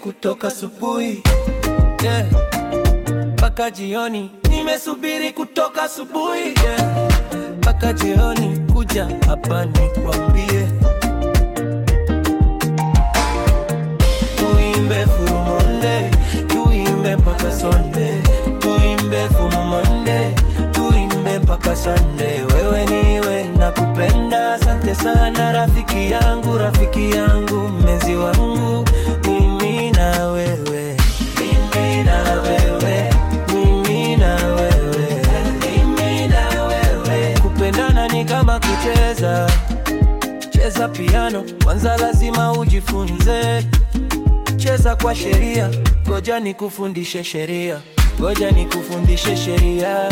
kutoka asubuhi, yeah, mpaka jioni. Nimesubiri kutoka asubuhi, yeah, mpaka jioni. Kuja hapa nikwambie, tuimbe full Monday, tuimbe mpaka Sunday, tuimbe full Monday, tuimbe mpaka Sunday. Wewe niwe nakupenda, asante sana rafiki yangu, mpenzi wangu. Mimi na wewe, mimi na wewe, mimi na wewe, mimi na wewe. Kupendana ni kama kucheza, cheza piano, kwanza lazima ujifunze. Cheza kwa sheria, ngoja nikufundishe sheria, ngoja nikufundishe sheria.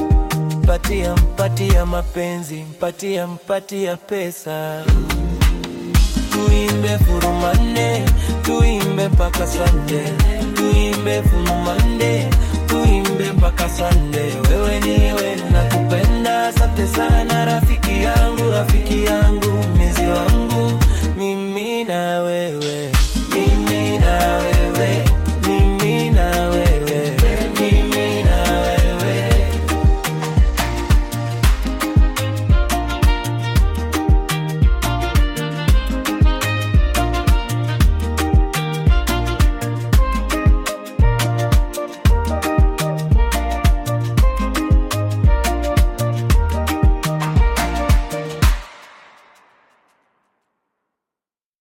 Mpatia mapenzi, mpatia pesa. Tuimbe full Monday, tuimbe mpaka Sunday, tuimbe full Monday, tuimbe mpaka Sunday. Wewe niwe nakupenda, asante sana rafiki yangu.